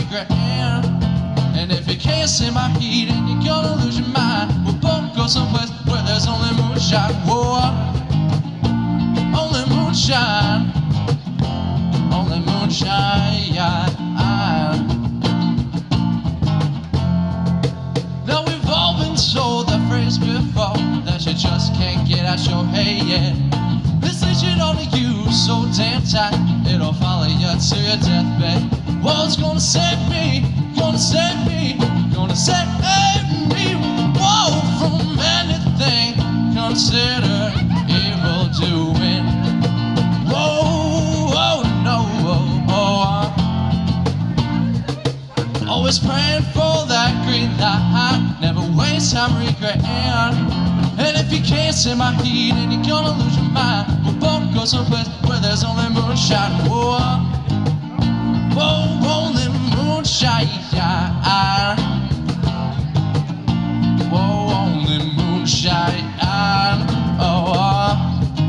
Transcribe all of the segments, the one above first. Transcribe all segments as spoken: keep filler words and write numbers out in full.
regret. And if you can't stand my heat and you're gonna lose your mind, we'll both go someplace where there's only moonshine. Whoa, only moonshine, only moonshine. Now we've all been told that phrase before, that you just can't get out your head yet. This leash it on to you so damn tight, it'll follow you to your deathbed. What's gonna save me? Gonna save me? Gonna save me? Whoa, from anything considered evil doing. Whoa, oh no, oh, oh. Always praying for that green light, never waste time regretting. And if you can't stand my heat and you're gonna lose your mind, we'll both go someplace where there's only moonshine. Whoa, whoa, only moonshine. Whoa, only moonshine. Oh, oh.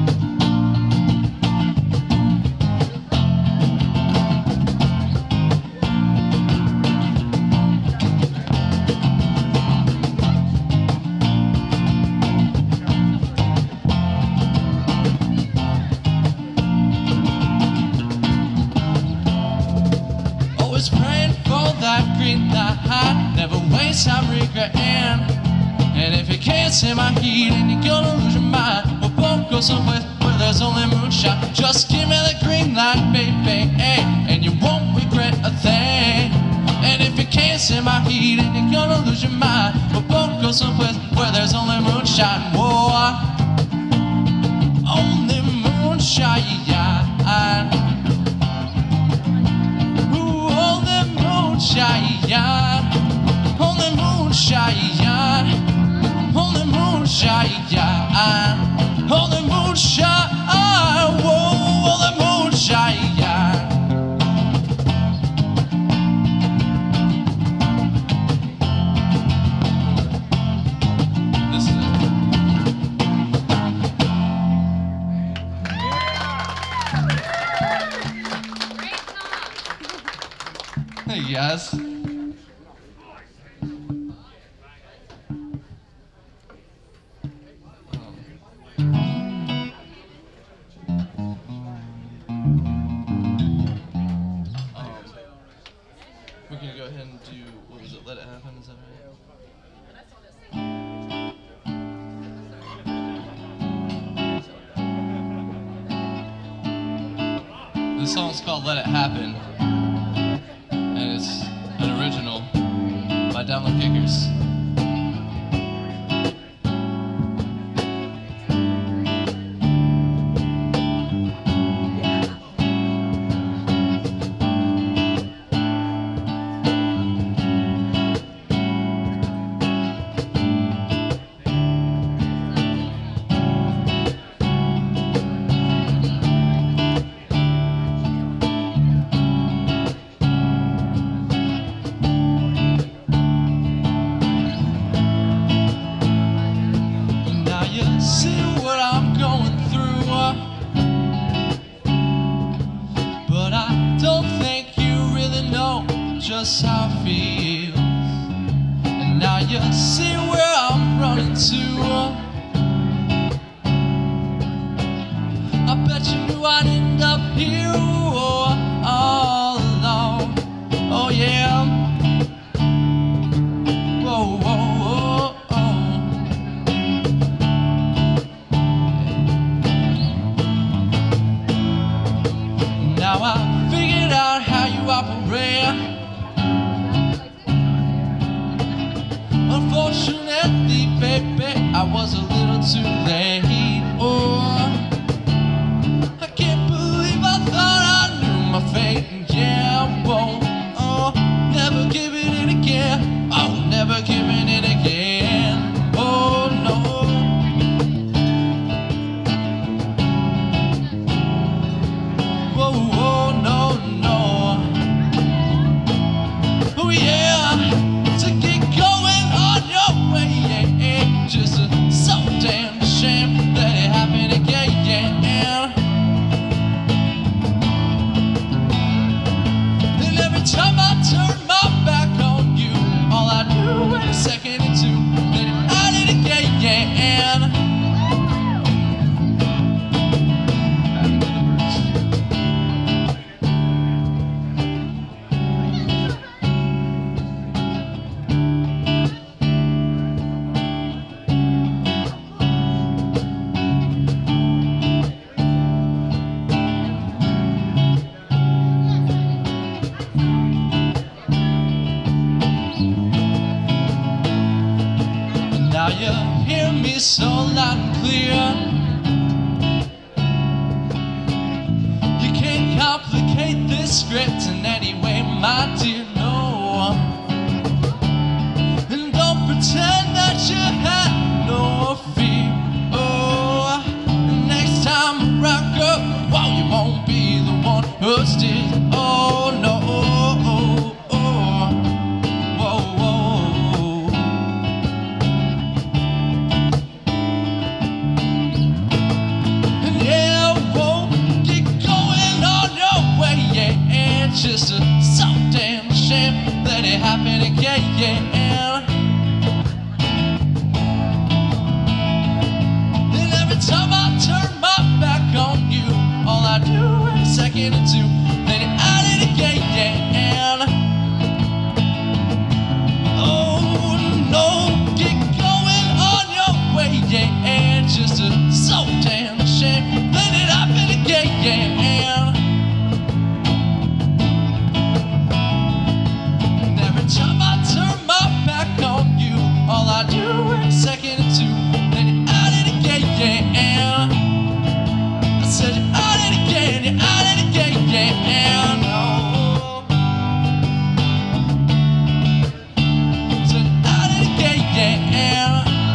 Always praying for that green light, never waste time regretting. And if you can't stand my heat and you're gonna lose your mind, we'll both go someplace where there's only moonshine. Just give me the green light, baby, and you won't regret a thing. And if you can't stand my heat and you're gonna lose your mind, we'll both go someplace where there's only moonshine. Whoa, only moonshine. Moonshine, only moonshine, only moonshine, only moonshine, whoa, only moonshine. This is it. Hey guys. We're gonna go ahead and do, what was it, Let It Happen, is that right? This song's called Let It Happen, and it's an original by Download Kickers. See what I'm going through, but I don't think you really know just how it feels. And now you see where I'm running to. I bet you knew I'd end up here all alone. Oh yeah. Whoa, whoa. Now I figured out how you operate. Unfortunately, baby, I was a little too late. Oh, I can't believe I thought I knew my fate. And yeah, I won't, oh, never giving it again. Oh, never giving it again. Oh, no. Whoa, whoa, no, no. clear. You can't complicate this script in any way, my dear, no. And don't pretend that you had no fear. Oh, next time around, girl, well, you won't be the one who steers. Oh, no. Just a so damn shame that it happened again, yeah. And every time I turn my back on you, all I do is a second or two, then you're at it again, yeah. Oh no, get going on your way, yeah. Just a so damn shame that it happened again, yeah. All I do is a second or two, then you're at it again, yeah. I said you're at it again, you're at it again, yeah. No. I said you're at it again, yeah.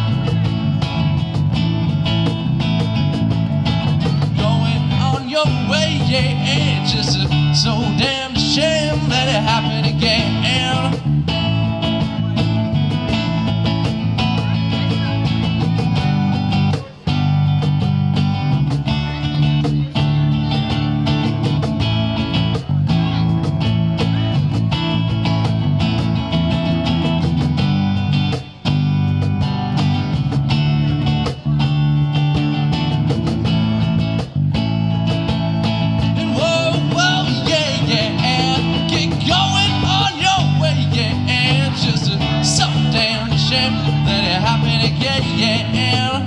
Going on your way, yeah. Just a so damn shame that it happened again. That it happened again, yeah.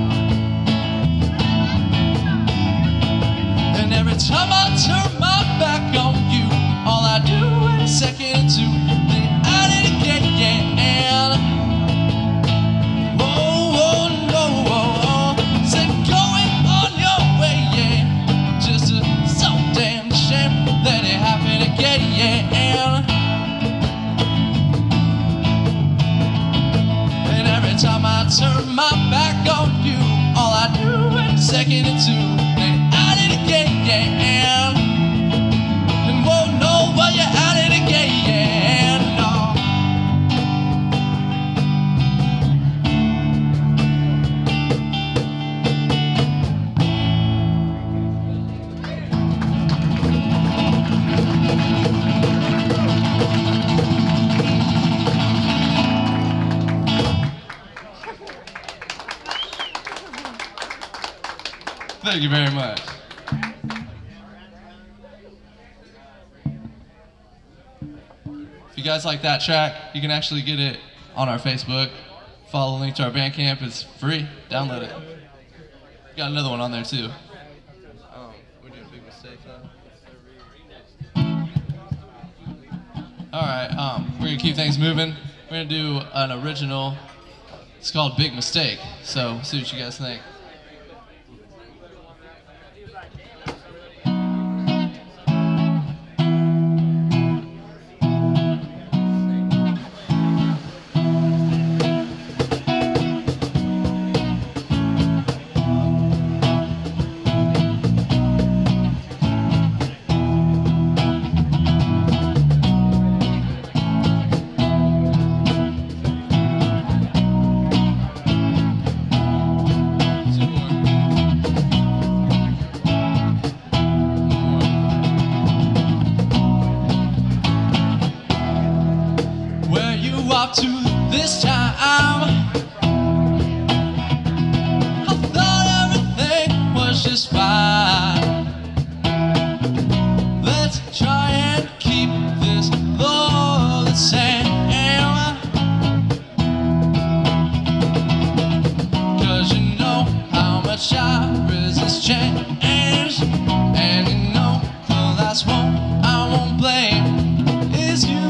And every time I turn my back on you, all I do is a second or two, then you're at it again, yeah. Oh, oh, no, oh, oh. Said going on your way, yeah. Just a so damn shame that it happened again, yeah. Time I turn my back on you, all I do is a second or two, then you're at it again, yeah. And won't know why you're at it again, yeah. No. Thank you very much. If you guys like that track, you can actually get it on our Facebook. Follow the link to our Bandcamp. It's free. Download it. Got another one on there too. Um, we're doing Big Mistake though. All right, um, we're gonna keep things moving. We're gonna do an original. It's called Big Mistake. So see what you guys think. Up to this time, I thought everything was just fine. Let's try and keep this all the same, 'cause you know how much I resist change, and you know the last one I won't blame is you.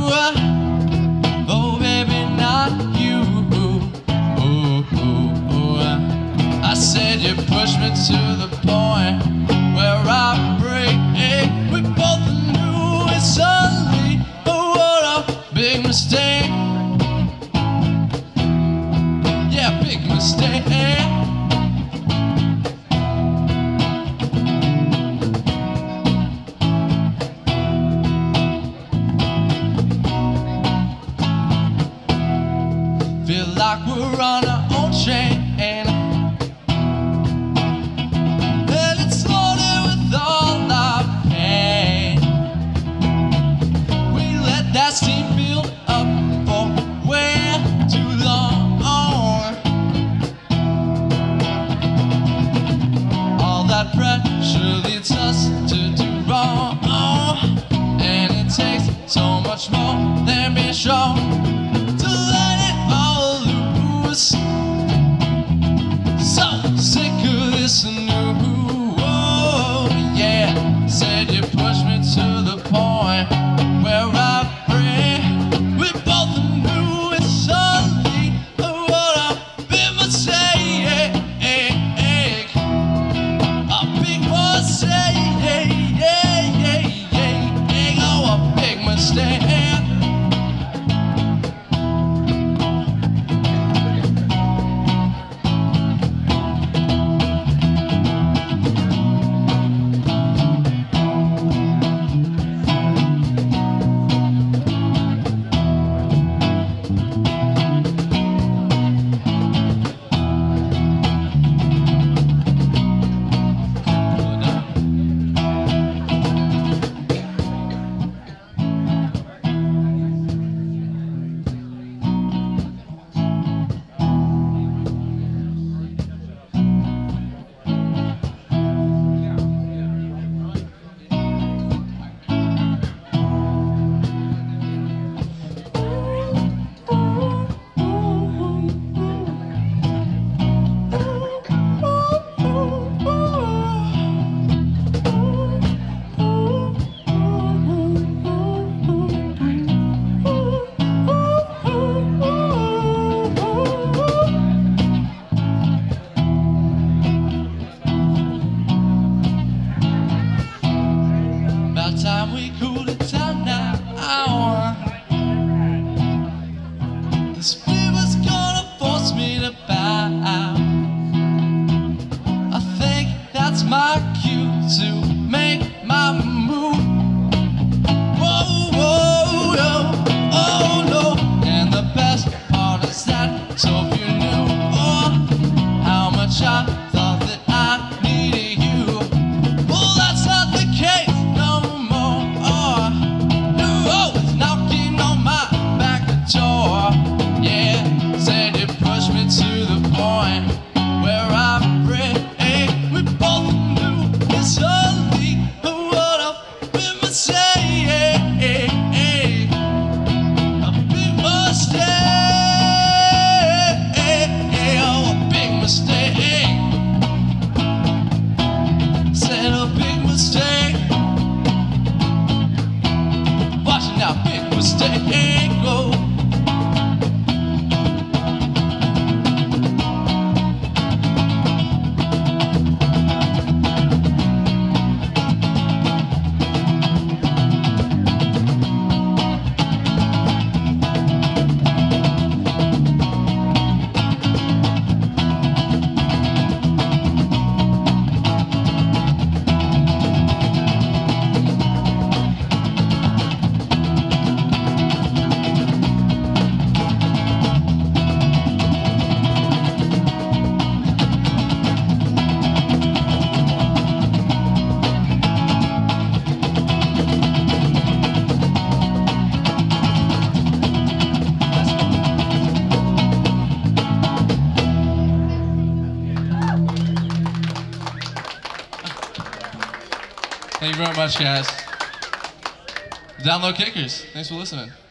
Oh, baby, not you. Oh, oh, oh. pushed me to the point where I break. We both knew it suddenly. Oh, what a big mistake. Yeah, big mistake. Feel like we're on our own train, and it's loaded with all our pain. We let that steam build up for way too long. All that pressure leads us to do wrong, and it takes so much more than being strong. So sick of this new, oh yeah. Said you pushed me to the point where I break. We both knew it suddenly. Oh, what a big mistake, a big mistake, oh, a big mistake. Time we cool it down now. This fever's gonna force me to bow. I think that's my cue to make my move. Whoa, whoa, whoa, oh no. And the best part is that, so if you knew oh, how much I thought that I needed you, well, that's not the case. Yeah, said you pushed me to the point where I break. We both knew it's suddenly what a big mistake, a big mistake, oh, a big mistake. Said a big mistake. Watching out, big mistake, go. Thank you very much, guys. Download Kickers. Thanks for listening.